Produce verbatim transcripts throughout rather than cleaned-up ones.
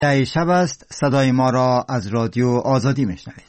ای شب است، صدای ما را از رادیو آزادی میشنوید.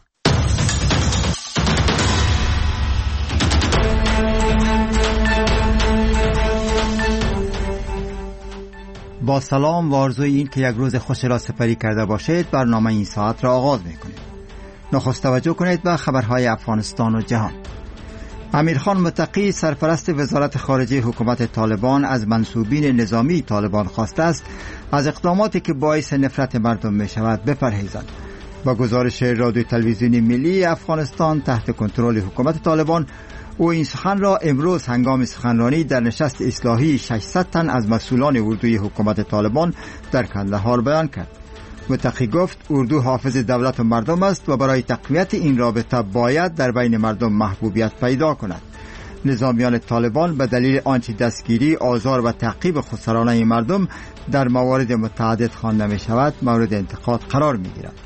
با سلام و آرزوی این که یک روز خوش را سپری کرده باشید، برنامه این ساعت را آغاز میکنید. نخست توجه کنید به خبرهای افغانستان و جهان. امیرخان متقی سرپرست وزارت خارجه حکومت طالبان از منصوبین نظامی طالبان خواسته است از اقداماتی که باعث نفرت مردم می شود بپرهیزند. با گزارش رادیو تلویزیونی ملی افغانستان تحت کنترل حکومت طالبان، او این سخن را امروز هنگام سخنرانی در نشست اصلاحی ششصد تن از مسئولان اردوی حکومت طالبان در کندهار بیان کرد. متقی گفت اردو حافظ دولت و مردم است و برای تقویت این رابطه باید در بین مردم محبوبیت پیدا کند. نظامیان طالبان به دلیل آنچه دستگیری، آزار و تعقیب خودسرانه مردم در موارد متعدد خوانده می شود مورد انتقاد قرار می گیرد.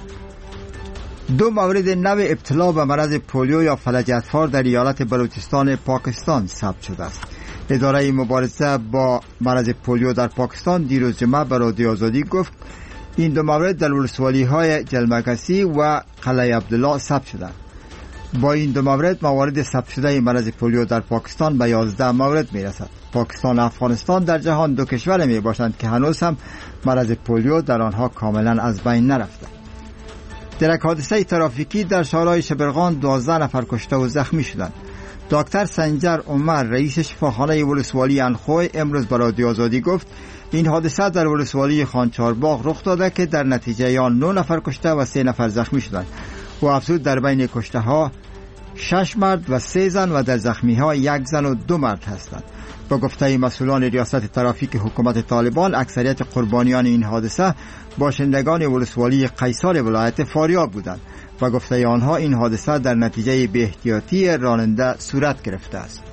دو مورد نو ابتلا به مرض پولیو یا فلج اطفال در ایالت بلوچستان پاکستان ثبت شده است. اداره مبارزه با مرض پولیو در پاکستان دیروز جمعه به رادیو آزادی گفت این دو مورد در ولسوالی های جلمکسی و قلعه عبدالله ثبت شدند. با این دو مورد موارد ثبت شده مرض پولیو در پاکستان به یازده مورد می رسد. پاکستان و افغانستان در جهان دو کشور می باشند که هنوز هم مرض پولیو در آنها کاملا از بین نرفته. در یک حادثه ترافیکی در شهرهای شبرغان دوازده نفر کشته و زخمی شدند. دکتر سنجر عمر رئیس شفاخانه ولسوالی انخوی امروز به رادیو آزادی گفت این حادثه در ولسوالی خانچارباغ رخ داده که در نتیجه آن نه نفر کشته و سه نفر زخمی شدند. و افزود در بین کشته ها شش مرد و سه زن و در زخمی ها یک زن و دو مرد هستند. با گفته مسئولان ریاست ترافیک حکومت طالبان، اکثریت قربانیان این حادثه باشندگان ولسوالی قیصار ولایت فاریاب بودند و گفته آنها این حادثه در نتیجه بی احتیاطی راننده صورت گرفته است.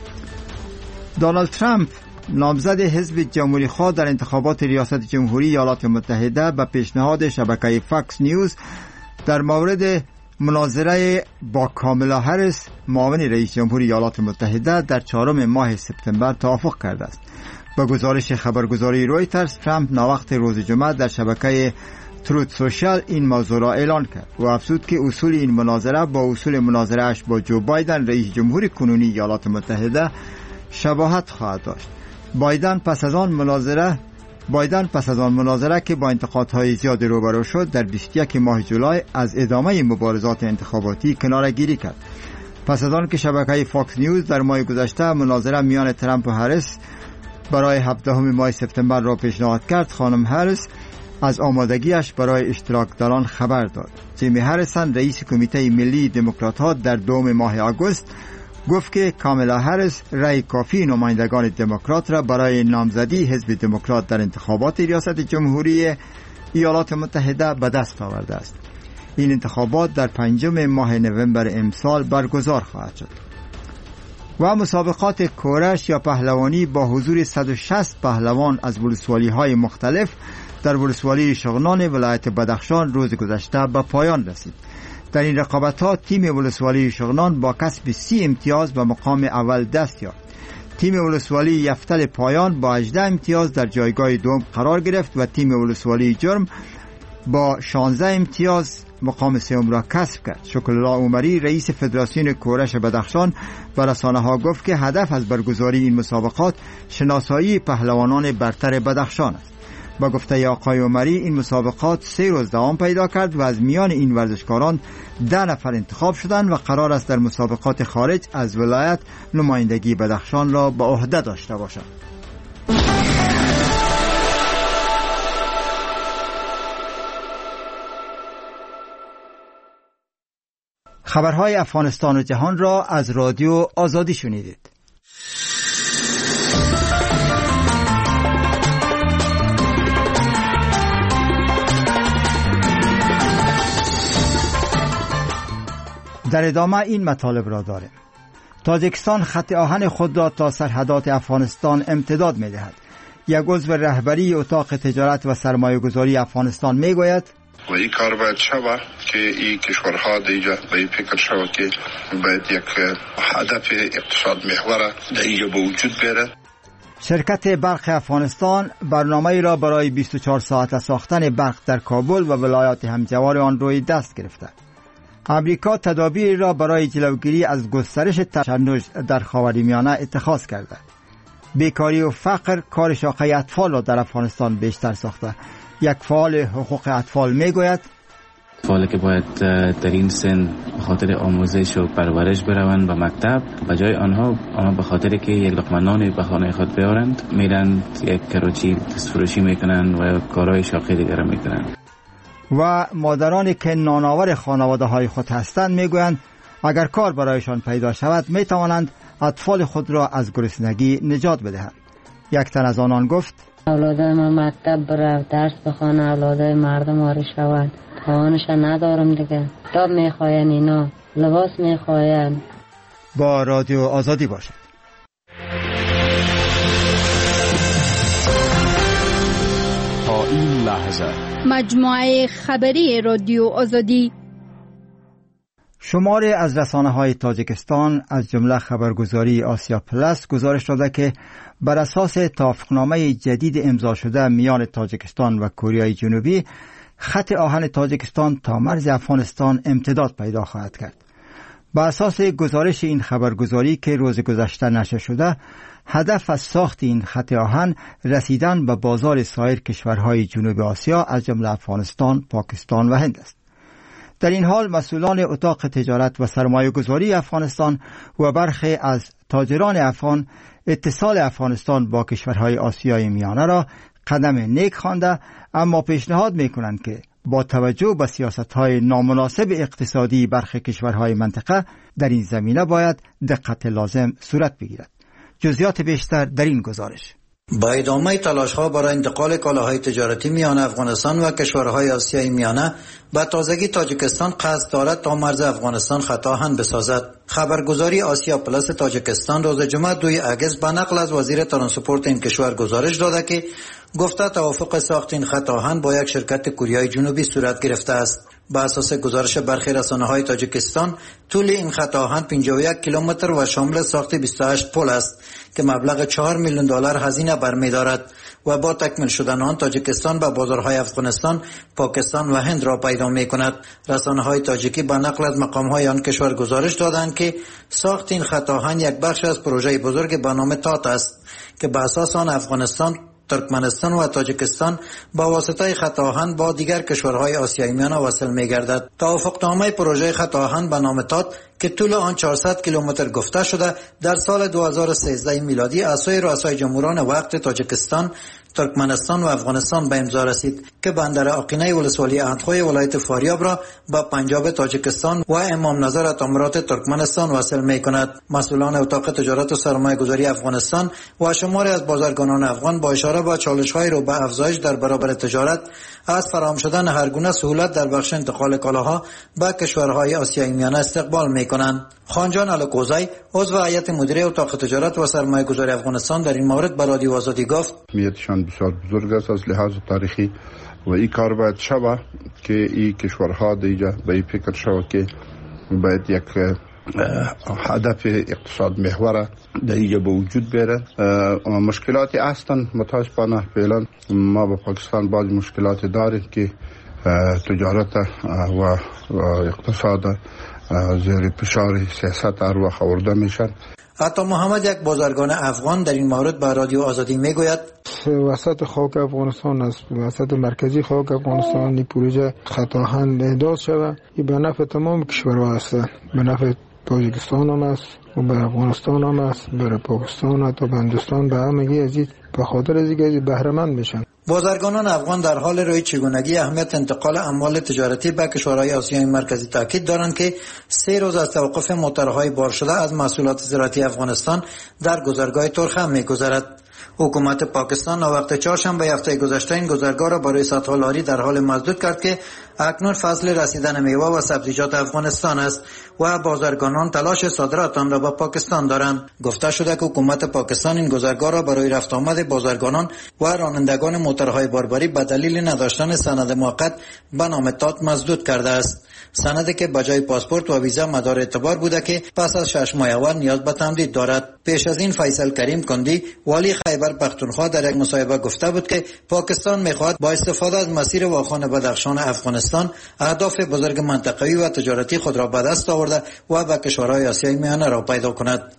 دونالد ترامپ نامزد حزب جمهوری خواه در انتخابات ریاست جمهوری ایالات متحده به پیشنهاد شبکه فاکس نیوز در مورد مناظره با کاملا هریس معاون رئیس جمهور ایالات متحده در چهارم ماه سپتامبر توافق کرده است. با گزارش خبرگزاری رویترز، ترامپ ناوقت روز جمعه در شبکه تروت سوشال این موضوع را اعلان کرد و افزود که اصول این مناظره با اصول مناظره اش با جو بایدن رئیس جمهور کنونی ایالات متحده شباهت خواهد داشت. بایدن پس از آن مناظره بایدن پس از آن مناظره که با انتقادهای زیاد روبرو شد در بیست و یکم ماه جولای از ادامه مبارزات انتخاباتی کناره‌گیری کرد. پس از آن که شبکه فاکس نیوز در ماه گذشته مناظره میان ترامپ و هریس برای هفدهم ماه سپتامبر را پیشنهاد کرد، خانم هریس از آمادگیش برای اشتراک در آن خبر داد. جیمی هریسون رئیس کمیته ملی دموکرات‌ها در دوم ماه آگوست گفت که کاملا هریس رأی کافی نمایندگان دموکرات را برای نامزدی حزب دموکرات در انتخابات ریاست جمهوری ایالات متحده به دست آورده است. این انتخابات در پنجم ماه نوامبر امسال برگزار خواهد شد. و مسابقات کورش یا پهلوانی با حضور صد و شصت پهلوان از ولسوالی های مختلف در ولسوالی شغنان ولایت بدخشان روز گذشته به پایان رسید. در این رقابت‌ها تیم ولسوالی شغنان با کسب سی امتیاز به مقام اول دست یافت. تیم ولسوالی یفتل پایان با هجده امتیاز در جایگاه دوم قرار گرفت و تیم ولسوالی جرم با شانزده امتیاز مقام سوم را کسب کرد. شکرالله عمری رئیس فدراسیون کورش بدخشان به رسانه‌ها گفت که هدف از برگزاری این مسابقات شناسایی پهلوانان برتر بدخشان است. با گفته آقای عمری این مسابقات سه روز دوام پیدا کرد و از میان این ورزشکاران ده نفر انتخاب شدند و قرار است در مسابقات خارج از ولایت نمایندگی بدخشان را به عهده داشته باشند. خبرهای افغانستان و جهان را از رادیو آزادی شنیدید. در ادامه این مطالب را داریم. تاجیکستان خط آهن خود را تا سرحدات افغانستان امتداد می دهد. یک عضو رهبری اتاق تجارت و سرمایه گذاری افغانستان می گوید و این کار باید شود که این کشورها دیگه به این فکر شود که باید یک هدف اقتصاد محور در اینجا به وجود بیاره. شرکت برق افغانستان برنامه‌ای را برای بیست و چهار ساعته ساختن برق در کابل و ولایات همجوار آن روی دست گرفته. امریکا تدابیری را برای جلوگیری از گسترش تشنج در خاورمیانه اتخاذ کرده. بیکاری و فقر کار شاخه اطفال را در افغانستان بیشتر ساخته. یک فعال حقوق اطفال میگوید اطفالی که باید در این سن به خاطر آموزش و پرورش بروند به مکتب، به جای آنها آنها به خاطر که یک لقمه نان به خانه خود بیارند میرند یک کراچی دست فروشی میکنند و کارهای شاقی دیگر میکنند. و مادرانی که نانآور خانواده های خود هستند میگویند اگر کار برایشان پیدا شود میتوانند اطفال خود را از گرسنگی نجات بدهند. یک تن از آنان گفت اولادای من مکتب بره، درس بخوانه، اولادای مردم آری شود، توانش ندارم دیگه. کتاب میخواین، اینا لباس میخواین. با رادیو آزادی باشد. تا این لحظه مجموعه خبری رادیو آزادی. شماری از رسانه‌های تاجیکستان از جمله خبرگزاری آسیا پلاس گزارش داده که بر اساس توافقنامه جدید امضا شده میان تاجیکستان و کره جنوبی، خط آهن تاجیکستان تا مرز افغانستان امتداد پیدا خواهد کرد. بر اساس گزارش این خبرگزاری که روز گذشته نشر شده، هدف از ساخت این خط آهن رسیدن به بازار سایر کشورهای جنوب آسیا از جمله افغانستان، پاکستان و هند است. در این حال مسئولان اتاق تجارت و سرمایه گذاری افغانستان و برخی از تاجران افغان اتصال افغانستان با کشورهای آسیای میانه را قدم نیک خوانده، اما پیشنهاد میکنند که با توجه به سیاست‌های نامناسب اقتصادی برخی کشورهای منطقه در این زمینه باید دقت لازم صورت بگیرد. جزئیات بیشتر در این گزارش. با ادامه تلاش‌ها برای انتقال کالاهای تجارتی میان افغانستان و کشورهای آسیای میانه، به تازگی تاجیکستان قصد دارد تا مرز افغانستان خط آهن بسازد. خبرگزاری آسیا پلاس تاجیکستان روز جمعه دوم اگست به نقل از وزیر ترانسپورت این کشور گزارش داده که گفته توافق ساخت این خط آهن با یک شرکت کره جنوبی صورت گرفته است. به اساس گزارش برخی رسانه‌های تاجیکستان، طول این خط آهن پنجاه و یک کیلومتر و شامل ساخت بیست و هشت پل است که مبلغ چهار میلیون دلار هزینه برمی‌دارد و با تکمیل شدن آن تاجیکستان به بازارهای افغانستان، پاکستان و هند را پیدا می‌کند. رسانه‌های تاجیکی به نقل از مقام‌های آن کشور گزارش دادند که ساخت این خط آهن یک بخش از پروژه بزرگ به نام تات است که به اساس آن افغانستان، ترکمنستان و تاجیکستان با واسطه خط آهن با دیگر کشورهای آسیای میانه وصل می‌گردد. توافقنامه پروژه خط آهن به نام تات که طول آن چهارصد کیلومتر گفته شده، در سال دو هزار و سیزده میلادی از سوی رؤسای جمهوران وقت تاجیکستان، ترکمنستان و افغانستان به امضا رسید که بندر آقینه ولسوالی اندخوی ولایت فاریاب را با پنجاب تاجیکستان و امام نظر اتامرات ترکمنستان وصل می‌کند. مسئولان اتاق تجارت و سرمایه‌گذاری افغانستان و شماری از بازرگانان افغان با اشاره به چالش‌های رو به افزایش در برابر تجارت از فراهم شدن هر گونه سهولت در بخش انتقال کالاها به کشورهای آسیای میانه استقبال می‌کنند. خانجان الکوزی، عضو هیئت مدیره اتاق تجارت و سرمایه‌گذاری افغانستان، در این مورد به رادیو آزادی گفت: اهمیتشان بسیار بزرگ است از لحاظ تاریخی و این کار باید شود که این کشورها دیگه به این فکر شود که باید یک هدف اقتصاد محور در اینجا به وجود بیاره. مشکلاتی هستند متاسفانه فعلا ما با پاکستان بعض مشکلات داریم که تجارت و اقتصاد زیر فشار سیاست هر وقت آورده میشن. عطا محمد، یک بازرگان افغان، در این مورد به رادیو آزادی میگوید: وسط خاک افغانستان است، وسط مرکزی خاک افغانستان این پروژه خط آهن احداث شده. این به نفع تمام کشورها است، به نفع تاجیکستان هم است و به افغانستان هم است، برای پاکستان و تا هندوستان، به همگی از این به خاطر از اینکه بهره مند میشن. بازرگانان افغان در حال روی چگونگی اهمیت انتقال اموال تجارتی به کشورهای آسیای مرکزی تاکید دارند که سه روز از توقف موترهای بار شده از محصولات زراعتی افغانستان در گذرگاه ترخم می‌گذرد. حکومت پاکستان وقت چهارشنبه هفته گذشته این گذرگاه را برای سطح لاری در حال مسدود کرد که اکنون فصل رسیدن میوه و سبزیجات افغانستان است و بازرگانان تلاش صادرات آن را به پاکستان دارند. گفته شده که حکومت پاکستان این گذرگاه را برای رفت آمد بازرگانان و رانندگان موتورهای باربری به دلیل نداشتن سند موقت به نام تات مسدود کرده است. سندی که بجای پاسپورت و ویزا مدار اعتبار بوده که پس از شش ماه اول نیاز به تمدید دارد. پیش از این فیصل کریم کندی والی خیبر پختونخوا در یک مصاحبه گفته بود که پاکستان می‌خواهد با استفاده از مسیر واخان بدخشان افغانستان اهداف بزرگ منطقه‌ای و تجارتی خود را به دست آورده و به کشورهای آسیای میانه را پیدا کند.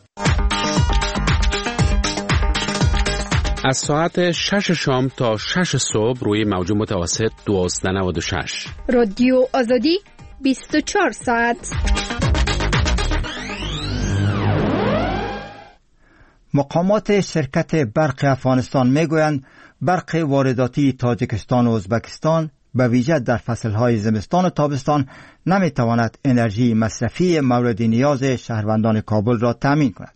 از ساعت شش شام تا شش صبح روی موج متوسط دوازده نود و شش رادیو آزادی بیست و چهار ساعت. مقامات شرکت برق افغانستان میگویند برق وارداتی تاجیکستان و ازبکستان به ویژه در فصلهای زمستان و تابستان نمیتواند انرژی مصرفی مورد نیاز شهروندان کابل را تامین کند.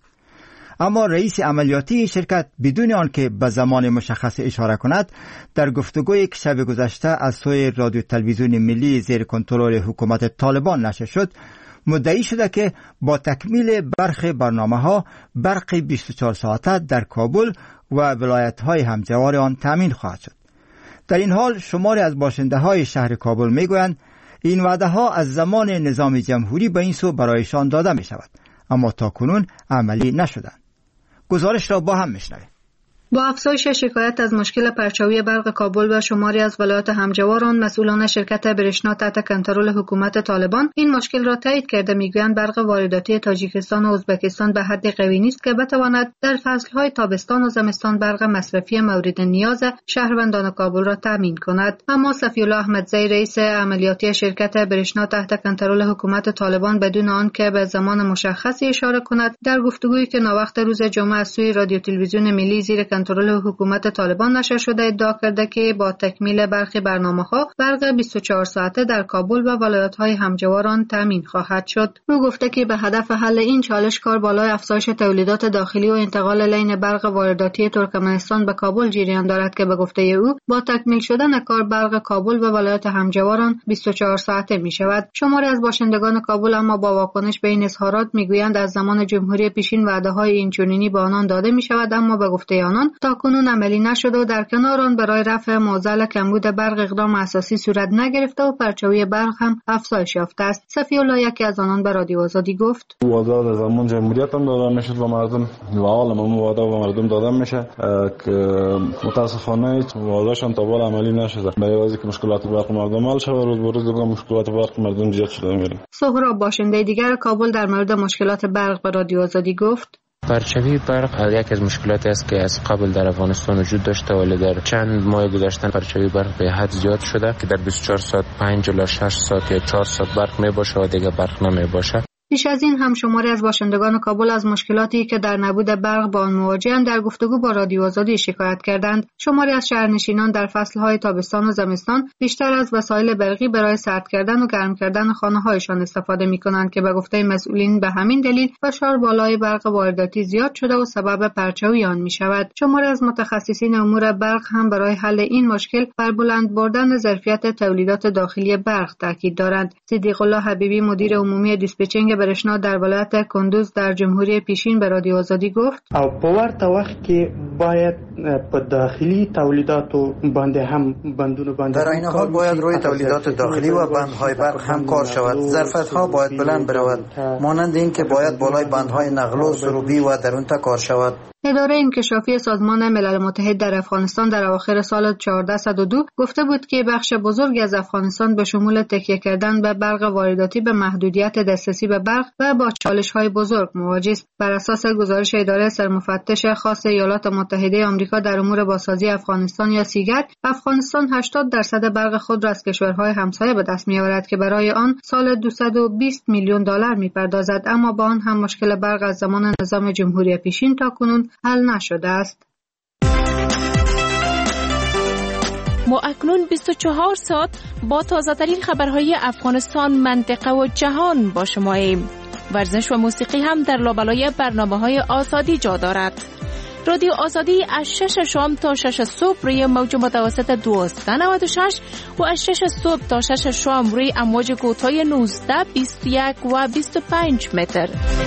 اما رئیس عملیاتی شرکت بدون آنکه به زمان مشخص اشاره کند در گفتگویی که شب گذشته از سوی رادیو تلویزیون ملی زیر کنترل حکومت طالبان نشر شد مدعی شده که با تکمیل برخی برنامه‌ها برق بیست و چهار ساعته در کابل و ولایت‌های همجوار آن تامین خواهد شد. در این حال شماری از باشنده‌های شهر کابل می‌گویند این وعده‌ها از زمان نظام جمهوری به این سو برایشان داده می‌شود اما تاکنون عملی نشدند. گزارش را با هم می‌شنویم. با افزایش شکایت از مشکل پرچاوی برق کابل و شماری از ولایات همجوار آن، مسئولان شرکت برشنا تحت کنترل حکومت طالبان این مشکل را تایید کرده میگویند برق وارداتی تاجیکستان و ازبکستان به حد قوی نیست که بتواند در فصلهای تابستان و زمستان برق مصرفی مورد نیاز شهروندان کابل را تامین کند. اما صفی‌الله احمدزی رئیس عملیاتی شرکت برشنا تحت کنترل حکومت طالبان بدون آنکه به زمان مشخصی اشاره کند در گفتگویی که ناوقت روز جمعه از سوی رادیو تلویزیون ملی زیر کنترل حکومت طالبان نشر شده ادعا کرده که با تکمیل برخی برنامه‌ها برق بیست و چهار ساعته در کابل و ولایت‌های همجوار آن تامین خواهد شد. او گفته که به هدف حل این چالش کار بالای افزایش تولیدات داخلی و انتقال لین برق وارداتی ترکمنستان به کابل جریان دارد که به گفته او با تکمیل شدن کار برق کابل و ولایت همجوار آن بیست و چهار ساعته می‌شود. شماری از باشندگان کابل اما با واکنش به این اظهارات میگویند از زمان جمهوری پیشین وعده‌های اینچنینی به آنان داده می‌شود اما به گفته آنان تا کنون عملی نشده و در کنار آن برای رفع معضل کمبود برق اقدام اساسی صورت نگرفته و پرچاوی برق هم افزایش یافته است. صفی‌الله یکی از آنان به رادیو آزادی گفت: وعده در زمان جمهوریت هم داده میشد و مردم و عالم هم وعده و مردم داده میشه که متاسفانه وعدهشان تا بالا عملی نشده. به واسه که مشکلات برق مردم حل شود روز به روز دیگه مشکلات برق مردم زیاد شده میره. سهراب باشنده دیگر کابل در مورد مشکلات برق به رادیو آزادی گفت: پرچاوی برق یکی از مشکلاتی است که از قبل در افغانستان وجود داشته ولی در چند ماه گذشته پرچاوی برق به حد زیاد شده که در بیست و چهار ساعت پنج الی شش ساعت یا چهار ساعت برق می باشه و دیگه برق نمی باشه. پیش از این هم شماری از باشندگان کابل از مشکلاتی که در نبود برق با آن مواجه‌اند در گفتگو با رادیو آزادی شکایت کردند. شماری از شهرنشینان در فصل‌های تابستان و زمستان بیشتر از وسایل برقی برای سرد کردن و گرم کردن خانه‌هایشان استفاده می‌کنند که به گفته مسئولین به همین دلیل فشار بالای برق وارداتی زیاد شده و سبب پرچاوی آن می‌شود. شماری از متخصصین امور برق هم برای حل این مشکل بر بلند بردن ظرفیت تولیدات داخلی برق تاکید دارند. صدیق الله حبیبی مدیر عمومی دیسپچینگ برشنا در ولایت کندوز در جمهوری پیشین به رادیو آزادی گفت: او په ورته وخت کې باید په داخلي تولیداتو باندې هم بندونو باندې در این حال باید روی تولیدات داخلی و بندهای برق هم کار شود. ظرفیت‌ها باید بلند برود، مانند این که باید بالای بندهای نقل و سروبی و درون تا کار شود. اداره انکشافی سازمان ملل متحد در افغانستان در اواخر سال هزار و چهارصد و دو گفته بود که بخش بزرگی از افغانستان به شمول تکیه کردن به برق وارداتی به محدودیت دسترسی به برق و با چالش‌های بزرگ مواجه است. بر اساس گزارش اداره سرمفتش خاص ایالات متحده آمریکا در امور بازسازی افغانستان یا سیگت، افغانستان هشتاد درصد برق خود را از کشورهای همسایه به دست می‌آورد که برای آن سال دویست و بیست میلیون دلار می‌پردازد، اما با آن هم مشکل برق از زمان نظام جمهوری پیشین تاکنون حل نشده است. ما اکنون بیست و چهار ساعت با تازه ترین خبرهای افغانستان، منطقه و جهان با شماییم. ورزش و موسیقی هم در لابلای برنامه‌های آزادی جا دارد. رادیو آزادی از شش شام تا شش صبح روی موج متوسط دویست و نود و شش و از شش صبح تا شش شام روی امواج کوتاه نوزده، بیست و یک و بیست و پنج متر.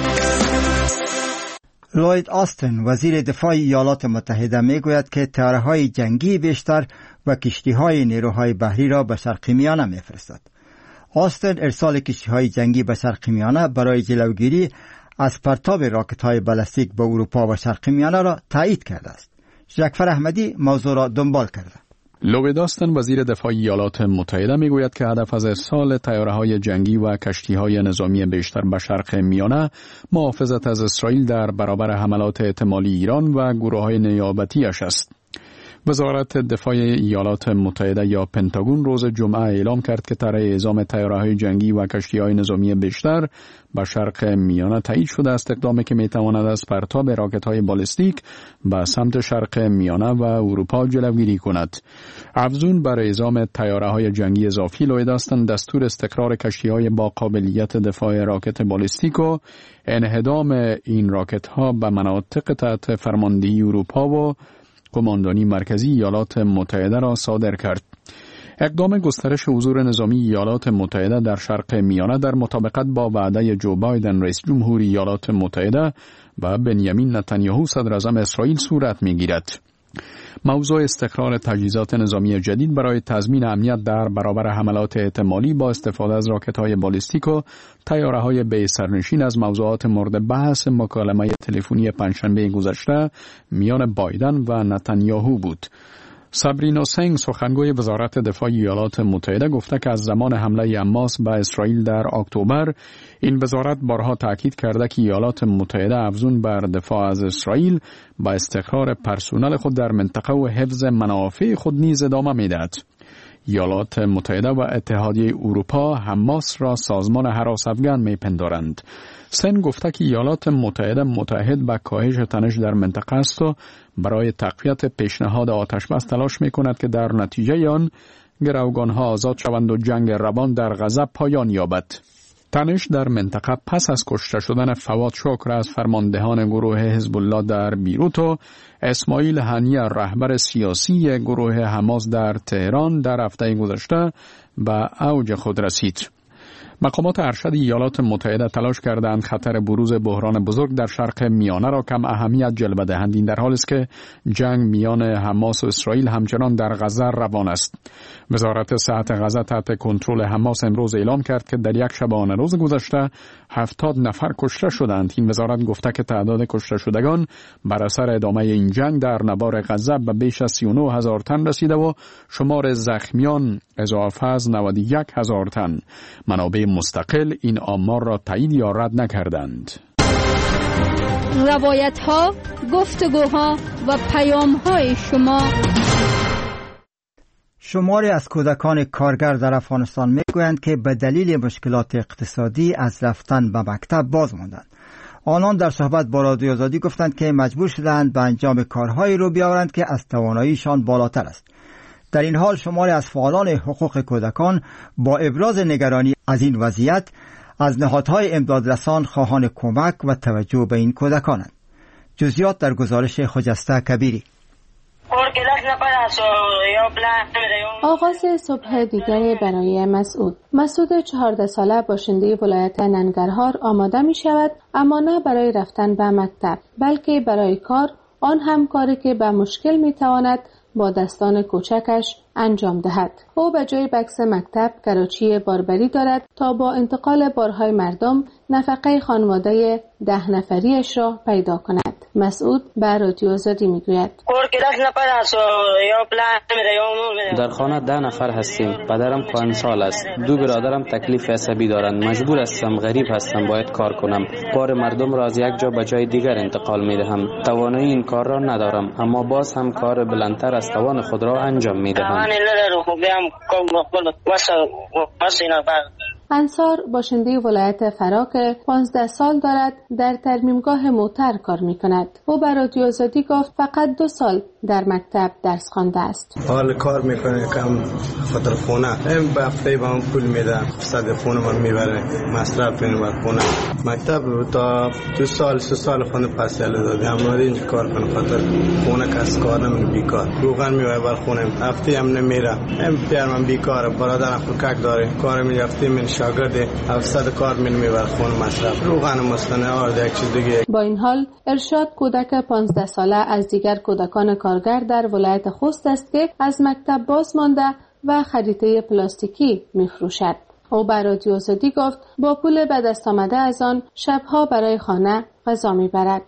لوید آستن وزیر دفاع ایالات متحده میگوید که طیاره‌های جنگی بیشتر و کشتی‌های نیروهای بحری را به شرق میانه میفرستد. آستن ارسال کشتی‌های جنگی به شرق میانه برای جلوگیری از پرتاب راکت‌های بالستیک به اروپا و شرق میانه را تایید کرده است. جعفر احمدی موضوع را دنبال کرده. لوید آستن وزیر دفاع ایالات متحده میگوید که هدف از ارسال طیاره‌های جنگی و کشتی‌های نظامی بیشتر به شرق میانه محافظت از اسرائیل در برابر حملات احتمالی ایران و گروه‌های نیابتی‌اش است. وزارت دفاع ایالات متحده یا پنتاگون روز جمعه اعلام کرد که طرح اعزام طیاره‌های جنگی و کشتی‌های نظامی بیشتر به شرق میانه تایید شده است، اقدامی که می‌تواند از پرتاب راکت‌های بالستیک به سمت شرق میانه و اروپا جلوگیری کند. افزون بر اعزام طیاره‌های جنگی اضافی، لوید آستن دستور استقرار کشتی‌های با قابلیت دفاع راکت بالستیک و انهدام این راکت‌ها به مناطق تحت فرماندهی اروپا و کماندانی مرکزی ایالات متحده را صادر کرد. اقدام گسترش حضور نظامی ایالات متحده در شرق میانه در مطابقت با وعده جو بایدن رئیس جمهور ایالات متحده و بنیامین نتانیاهو صدر اعظم اسرائیل صورت می‌گیرد. موضوع استقرار تجهیزات نظامی جدید برای تضمین امنیت در برابر حملات احتمالی با استفاده از راکت‌های بالستیک و طیاره‌های بی سرنشین از موضوعات مورد بحث مکالمه تلفنی پنجشنبه گذشته میان بایدن و نتانیاهو بود. سابرینا سنگ سخنگوی وزارت دفاع ایالات متحده گفته که از زمان حمله حماس به اسرائیل در اکتبر این وزارت بارها تاکید کرده که ایالات متحده افزون بر دفاع از اسرائیل با استقرار پرسونل خود در منطقه و حفظ منافع خود نیز ادامه می‌دهد. ایالات متحده و اتحادیه اروپا حماس را سازمان هراس افغان می‌پندارند. سن گفته که ایالات متحده متحد به کاهش تنش در منطقه است و برای تقویت پیشنهاد آتشبس تلاش می‌کند که در نتیجه آن گروگان‌ها آزاد شوند و جنگ روان در غزه پایان یابد. تنش در منطقه پس از کشته شدن فواد شکر از فرماندهان گروه حزب الله در بیروت و اسماعیل هنیه رهبر سیاسی گروه حماس در تهران در هفته گذشته به اوج خود رسید. مقامات ارشد ایالات متحده تلاش کردند خطر بروز بحران بزرگ در شرق میانه را کم اهمیت جلوه دهند، این در حالی است که جنگ میان حماس و اسرائیل همچنان در غزه روان است. وزارت صحت غزه تحت کنترل حماس امروز اعلام کرد که در یک شبانه روز گذشته هفتاد نفر کشته شدند. این وزارت گفته که تعداد کشته شدگان بر اثر ادامه این جنگ در نوار غزه به بیش از سی و نه هزار تن رسیده و شمار زخمیان اضافه از نود و یک هزار تن. منابع مستقل این آمار را تایید یا رد نکردند. روایت ها، گفتگوها و پیام های شما. شماری از کودکان کارگر در افغانستان میگویند که به دلیل مشکلات اقتصادی از رفتن به مکتب باز ماندند. آنان در صحبت با رادیو آزادی گفتند که مجبور شدند به انجام کارهایی رو بیاورند که از تواناییشان بالاتر است. در این حال شماری از فعالان حقوق کودکان با ابراز نگرانی از این وضعیت از نهادهای امدادرسان خواهان کمک و توجه به این کودکانند. جزئیات در گزارش خجسته کبیری. آغاز صبح دیگری برای مسعود. مسعود چهارده ساله باشنده ولایت ننگرهار آماده می شود، اما نه برای رفتن به مکتب بلکه برای کار، آن هم کاری که به مشکل می تواند با دستان کوچکش انجام دهد. او به جای بکس مکتب کراچی باربری دارد تا با انتقال بارهای مردم نفقه خانواده ده نفریش را پیدا کند. مسعود به رادیو آزادی میگوید در خانه ده نفر هستیم. پدرم کهنسال است. دو برادرم تکلیف عصبی دارند. مجبور هستم، غریب هستم، باید کار کنم. بار مردم را از یک جا به جای دیگر انتقال میدهم. توانایی این کار را ندارم، اما باز هم کار بلندتر از توان خود را انجام میدهم. انصار باشنده ولایت فرا که پانزده سال دارد در ترمیمگاه موتر کار می کند. او بر رادیو آزادی گفت فقط دو سال در مکتب درس خوانده است. حال کار میکنه کم خاطر خونه هم به هفته به من پول میده، صد خونه من میبره مصرف اینو بر خونه. مکتب تا دو سال سه سال خونه پس یاله داده اما اینجا کار کنه خاطر خونه کس کار نمیکنه، بیکار روغن میبره بر خونه هفته هم نمیره. هم پیر من بیکاره، برادرم فکک داره کار میرفته من شاگرد هفتصد کار من میبره خونه مصرف روغن مستنه آرد یک چیز دیگه. با این حال ارشاد کودک پانزده ساله از دیگر کودکان کارگر در ولایت خوست است که از مکتب باز مانده و خریطه پلاستیکی میفروشد. او بر رادیو آزادی گفت با پول به دست آمده از آن شبها برای خانه غذا میبرد.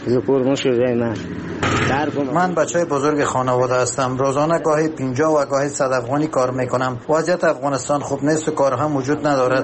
من بچه بزرگ خانواده هستم. روزانه گاهی پنجاه و گاهی صد افغانی کار میکنم. وضعیت افغانستان خوب نیست و کار هم وجود ندارد.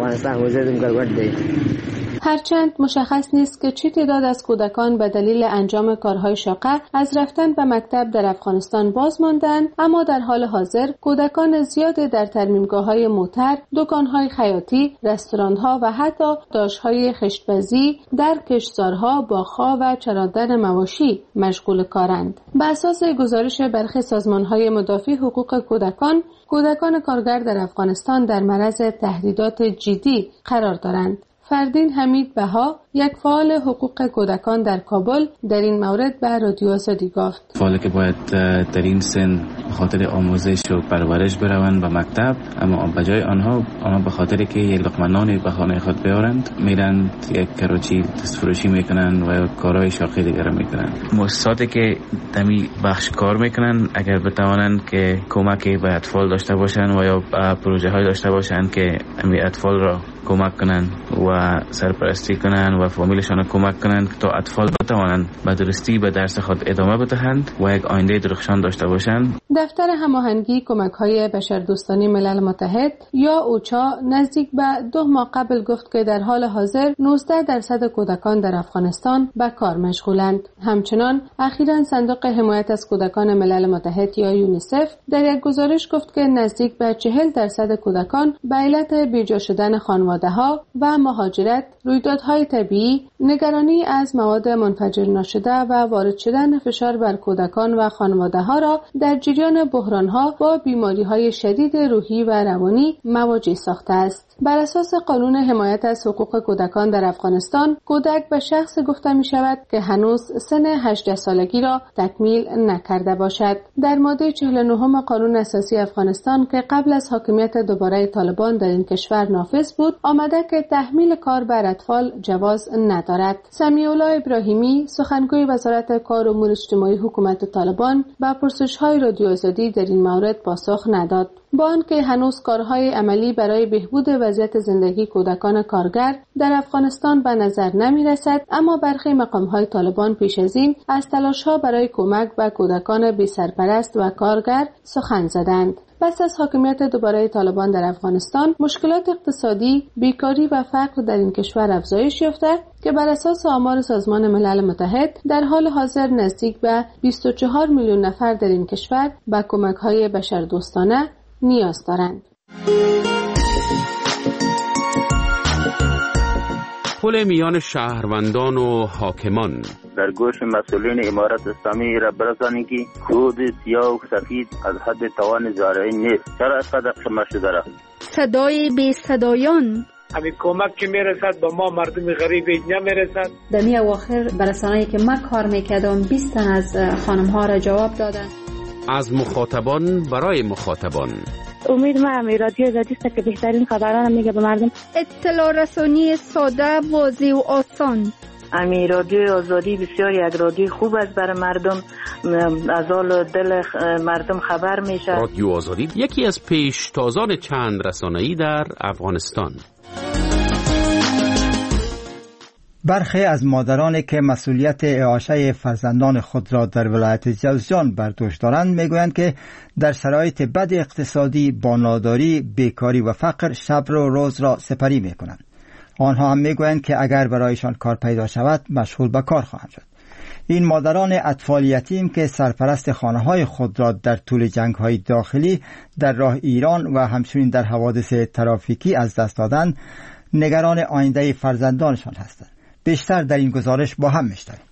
هرچند مشخص نیست که چه تعداد از کودکان به دلیل انجام کارهای شاقه از رفتن به مکتب در افغانستان باز ماندند، اما در حال حاضر کودکان زیادی در ترمیمگاه‌های موتر، دکان‌های خیاطی، رستوران‌ها و حتی داشت‌های خشت‌بازی در کشتزارها، باغ‌ها و چراندن مواشی مشغول کارند. بر اساس گزارش برخی سازمان‌های مدافع حقوق کودکان، کودکان کارگر در افغانستان در معرض تهدیدات جدی قرار دارند. فردین حمید بها، یک فعال حقوق کودکان در کابل، در این مورد به رادیو آزادی گفت: فعالی که باید در این سن به خاطر آموزش و پرورش بروند به مکتب، اما به جای آنها آنها به خاطر که یک لقمه نان به خانه خود بیارند میرند یک کراچی دست فروشی میکنند و کارهای شاقی دیگر میکنند. مؤسساتی که دمی بخش کار میکنند اگر بتوانند که کمکی به اطفال داشته باشند و یا پروژه های داشته باشند که امی اطفال را کمک کنند و سرپرستی کنند و فامیلشان کمک کنند تا اطفال بتوانند به درستی به درس خود ادامه بدهند و یک آینده درخشان داشته باشند. دفتر هماهنگی کمک‌های بشردوستانه ملل متحد یا اوچا نزدیک به دو ماه قبل گفت که در حال حاضر نوزده درصد کودکان در افغانستان به کار مشغولند. همچنان اخیراً صندوق حمایت از کودکان ملل متحد یا یونیسف در یک گزارش گفت که نزدیک به چهل درصد کودکان به علت بیجا شدن خانواده‌ها و مهاجرت، رویدادهای طبیعی، نگرانی از مواد منفجر نشده و وارد شدن فشار بر کودکان و خانواده‌ها را در جریان بحران‌ها با بیماری‌های شدید روحی و روانی مواجه ساخته است. بر اساس قانون حمایت از حقوق کودکان در افغانستان، کودک به شخص گفته می‌شود که هنوز سن هجده سالگی را تکمیل نکرده باشد. در ماده چهل و نه قانون اساسی افغانستان که قبل از حاکمیت دوباره طالبان در این کشور نافذ بود، آمده که تحمیل کار بر اطفال جواز ندارد. سمیع الله ابراهیمی، سخنگوی وزارت کار و امور اجتماعی حکومت طالبان، به پرسش‌های رادیو آزادی در این مورد پاسخ نداد. با آنکه هنوز کارهای عملی برای بهبود وضعیت زندگی کودکان کارگر در افغانستان به نظر نمی رسد، اما برخی مقام‌های طالبان پیش از این از تلاش‌ها برای کمک به کودکان بی سرپرست و کارگر سخن زدند. پس از حاکمیت دوباره طالبان در افغانستان، مشکلات اقتصادی، بیکاری و فقر در این کشور افزایش یافته که بر اساس آمار سازمان ملل متحد در حال حاضر نزدیک به بیست و چهار میلیون نفر در این کشور به کمک‌های بشردوستانه نیاز دارند. پل میان شهروندان و حاکمان در گوش مسئولین امارت اسلامی را برسانید که خود سیاه و سفید از حد توان زارعین نیست. چرا اینقدر شما شده را؟ صدای بی صدایان، همین کمک که میرسد به ما مردم غریب نمیرسد. دمی اواخر برسانه‌ای که من کار میکردم بیست تن از خانم ها را جواب دادن. از مخاطبان برای مخاطبان. امید ما هم رادیو آزادی است که بهترین خبران میگه به مردم. اطلاع رسانی ساده، واضح و آسان. امی رادیو آزادی بسیار یک رادیو خوب است برای مردم، از حال دل مردم خبر میشه. رادیو آزادی یکی از پیشتازان چند رسانه‌ای در افغانستان. برخی از مادرانی که مسئولیت اعاشه فرزندان خود را در ولایت جوزجان بر دوش دارند میگویند که در شرایط بد اقتصادی با ناداری، بیکاری و فقر شب و روز را سپری میکنند. آنها هم میگویند که اگر برایشان کار پیدا شود مشغول به کار خواهند شد. این مادران اطفال یتیم که سرپرست خانه‌های خود را در طول جنگ‌های داخلی در راه ایران و همچنین در حوادث ترافیکی از دست دادند، نگران آینده فرزندانشان هستند. بیشتر در این گزارش با هم میشنویم.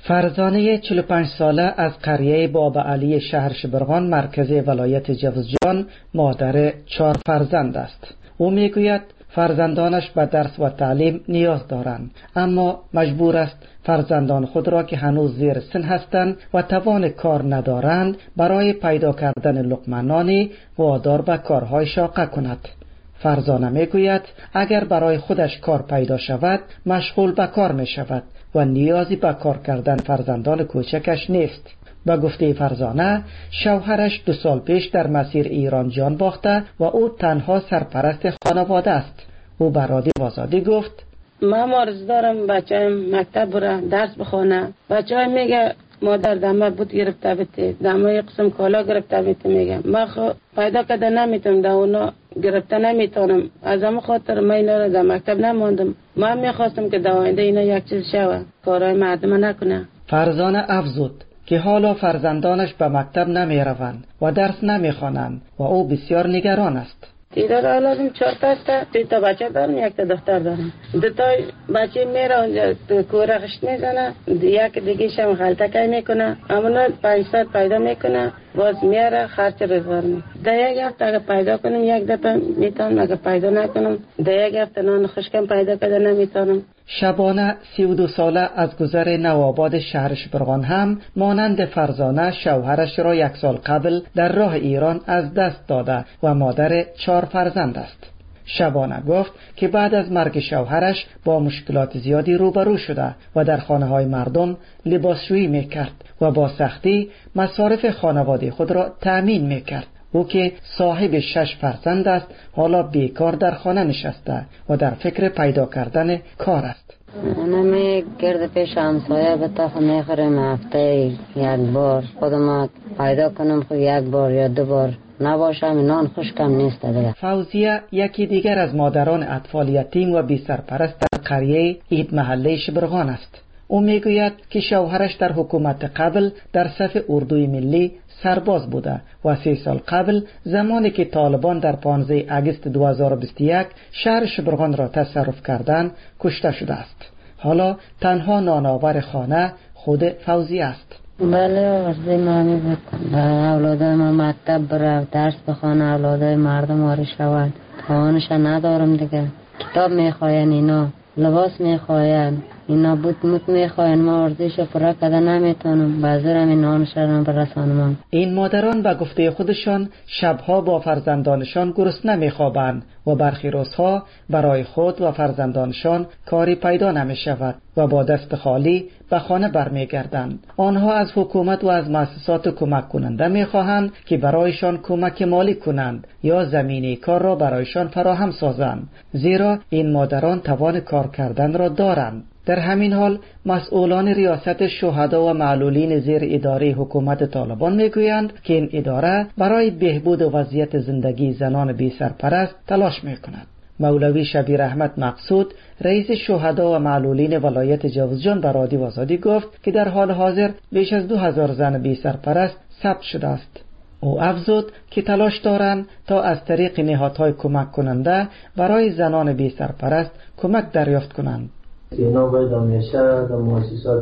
فرزانه چهل و پنج ساله از قریه بابا علی شهر شبرغان مرکز ولایت جوزجان مادر چهار فرزند است. او میگوید فرزندانش به درس و تعلیم نیاز دارند، اما مجبور است فرزندان خود را که هنوز زیر سن هستند و توان کار ندارند برای پیدا کردن لقمه نانی وادار به کارهای شاقه کند. فرزانه میگوید اگر برای خودش کار پیدا شود مشغول به کار می شود و نیازی به کار کردن فرزندان کوچکش نیست. با گفته فرزانه شوهرش دو سال پیش در مسیر ایران جان باخته و او تنها سرپرست خانواده است. او به رادیو آزادی گفت من آرزو دارم بچه‌ام مکتب بره درس بخونه. بچه‌ام میگه مادر دمه بود گرفته بیتی، دمه قسم کالا گرفته بیتی. میگه من خو پیدا کرده نمیتونم، ده اونا گرفته نمیتونم. از همه خاطر من اینا را در مکتب نماندم. من میخواستم که در آینده اینا یک چیز شوه، کارهای مردم نکنه. فرزانه افزود که حالا فرزندانش به مکتب نمی روند و درس نمی خوانند و او بسیار نگران است. دیدار اولادم چهار تا است، سه تا بچه دارم، یک تا دختر دارم. دو تا بچه میره اونجا کوره خشت میزنه، یک دیگه شم غلطه میکنه، امونا پنج ساعت پیدا میکنه، باز میاره خرچ روزگار می. ده یک هفته اگه پیدا کنم یک دفعه میتونم، اگه پیدا نکنم ده یک هفته نان خشکم پیدا کرده نمیتونم. شبانه سی و دو ساله از گذر نوآباد شهر شبرغان هم مانند فرزانه شوهرش را یک سال قبل در راه ایران از دست داده و مادر چهار فرزند است. شبانه گفت که بعد از مرگ شوهرش با مشکلات زیادی روبرو شده و در خانه های مردم لباسشویی میکرد و با سختی مصارف خانواده خود را تأمین میکرد. او که صاحب شش فرزند است حالا بیکار در خانه نشسته و در فکر پیدا کردن کار است. نمی گرد پیش همسایه به تا میخوریم هفته یک بار، خودم پیدا کنم خود یک بار یا دو بار نباشم، نان خشکم نیست دیگه. فوزیه یکی دیگر از مادران اطفال یتیم و بی سرپرست در قریه اید محله شبرغان است. او میگوید که شوهرش در حکومت قبل در صف اردوی ملی سرباز بوده و سه سال قبل زمانی که طالبان در پانزده آگوست دو هزار و بیست و یک شهر شبرغان را تصرف کردند کشته شده است. حالا تنها نانآور خانه خود فوزی است. بله ارزی مامی بکن اولادای ما مکتب بره درس بخوانه، اولادای مردم آری شود، توانش ندارم دیگه. کتاب میخواین اینا، لباس میخواین اینا، بود موت میخواین، ما ارزیش پورا کده نمیتونم، بازرم این نانش را برسانم. این مادران به گفته خودشان شبها با فرزندانشان گرسنه میخوابند و برخی روزها برای خود و فرزندانشان کاری پیدا نمیشود و با دست خالی به خانه برمیگردند. آنها از حکومت و از مؤسسات کمک کننده میخواهند که برایشان کمک مالی کنند یا زمینه کار را برایشان فراهم سازند، زیرا این مادران توان کار کردن را دارند. در همین حال مسئولان ریاست شهدا و معلولین زیر اداره حکومت طالبان میگویند که این اداره برای بهبود وضعیت زندگی زنان بی سرپرست تلاش میکند. مولوی شبیر احمد مقصود رئیس شهدا و معلولین ولایت جوزجان به رادیو آزادی گفت که در حال حاضر بیش از دو هزار زن بی سرپرست ثبت شده است. او افزود که تلاش دارند تا از طریق نهادهای کمک کننده برای زنان بی سرپرست کمک دریافت کنند. اینا باید همیشه در مؤسسات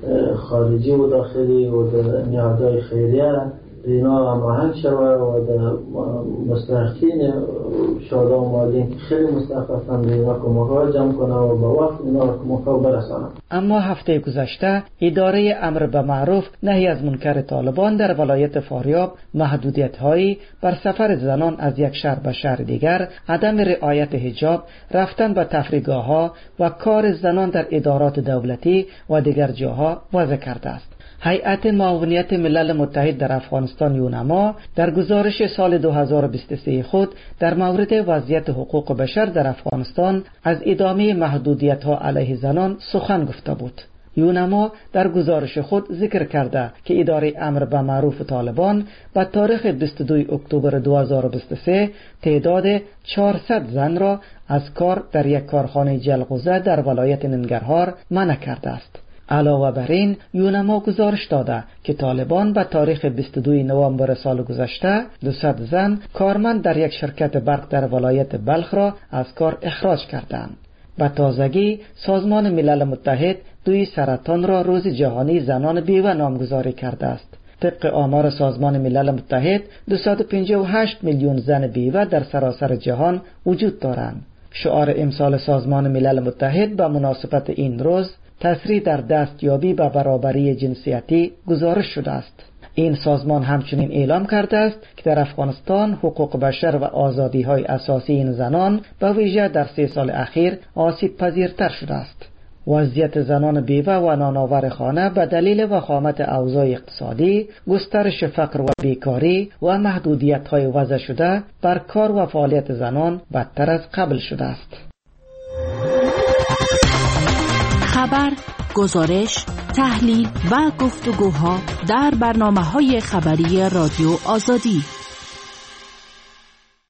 خارجی و داخلی و در نهادهای خیریه اینا هماهنگ شوه و در مستحقین شهدا و معلولین که خیلی مستحق هستند اینا کمک‌ها جمع کنه و با وقت اینا کمک‌ها برسانه. اما هفته گذشته اداره امر به معروف نهی از منکر طالبان در ولایت فاریاب محدودیت‌هایی بر سفر زنان از یک شهر به شهر دیگر، عدم رعایت حجاب، رفتن به تفریحگاه‌ها و کار زنان در ادارات دولتی و دیگر جاها وضع کرده است. هیئت معاونیت ملل متحد در افغانستان یونما در گزارش سال دو هزار و بیست و سه خود در مورد وضعیت حقوق بشر در افغانستان از ادامه محدودیت‌ها علیه زنان سخن گفته بود. یونما در گزارش خود ذکر کرده که اداره امر به معروف طالبان به تاریخ بیست و دوم اکتبر دو هزار و بیست و سه تعداد چهارصد زن را از کار در یک کارخانه جلغوزه در ولایت ننگرهار منع کرده است. علاوه بر این یونما گزارش داده که طالبان به تاریخ بیست و دوم نوامبر سال گذشته دویست زن کارمند در یک شرکت برق در ولایت بلخ را از کار اخراج کردند. به تازگی سازمان ملل متحد دوی سرطان را روز جهانی زنان بیوه نامگذاری کرده است. طبق آمار سازمان ملل متحد دویست و پنجاه و هشت میلیون زن بیوه در سراسر جهان وجود دارند. شعار امسال سازمان ملل متحد به مناسبت این روز تسریع در دستیابی به برابری جنسیتی گزارش شده است. این سازمان همچنین اعلام کرده است که در افغانستان حقوق بشر و آزادی‌های اساسی این زنان به ویژه در سه سال اخیر آسیب پذیرتر شده است. وضعیت زنان بیوه و نانآور خانه به دلیل وخامت اوضاع اقتصادی، گسترش فقر و بیکاری و محدودیت‌های وضع شده بر کار و فعالیت زنان بدتر از قبل شده است. خبر، گزارش، تحلیل و گفتگوها در برنامه‌های خبری رادیو آزادی.